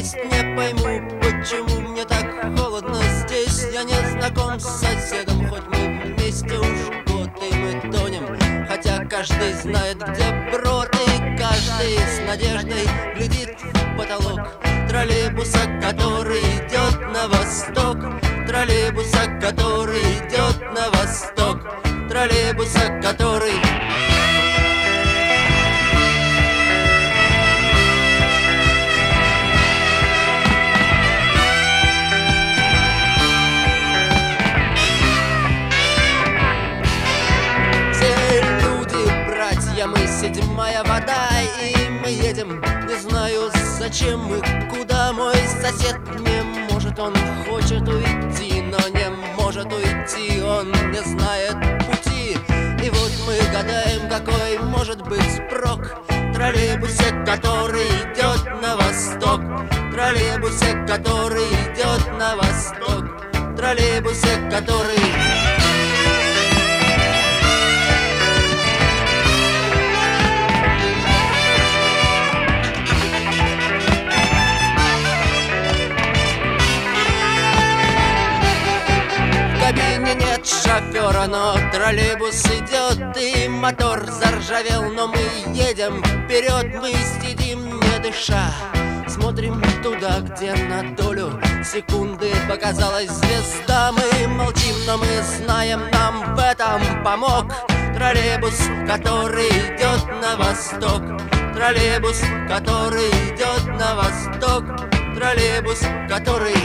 есть. Не пойму, почему мне так холодно здесь. Я не знаком с соседом, хоть мы вместе уж год, и мы тонем. Хотя каждый знает, где брод, и каждый с надеждой глядит в потолок троллейбуса, который идет на восток. Троллейбуса, который идет на восток. Троллейбуса, который... Мы седьмая вода, и мы едем. Не знаю, зачем и куда. Мой сосед не может, он хочет уйти, но не может уйти, он не знает пути. И вот мы гадаем, какой может быть прок в троллейбусе, который идет на восток. Троллейбусе, который идет на восток. Троллейбусе, который... В кабине нет шофера, но троллейбус идет, и мотор заржавел, но мы едем вперед. Мы сидим, не дыша, смотрим туда, где на долю секунды показалась звезда. Мы молчим, но мы знаем, нам в этом помог троллейбус, который идет на восток. Троллейбус, который идет на восток. Троллейбус, который...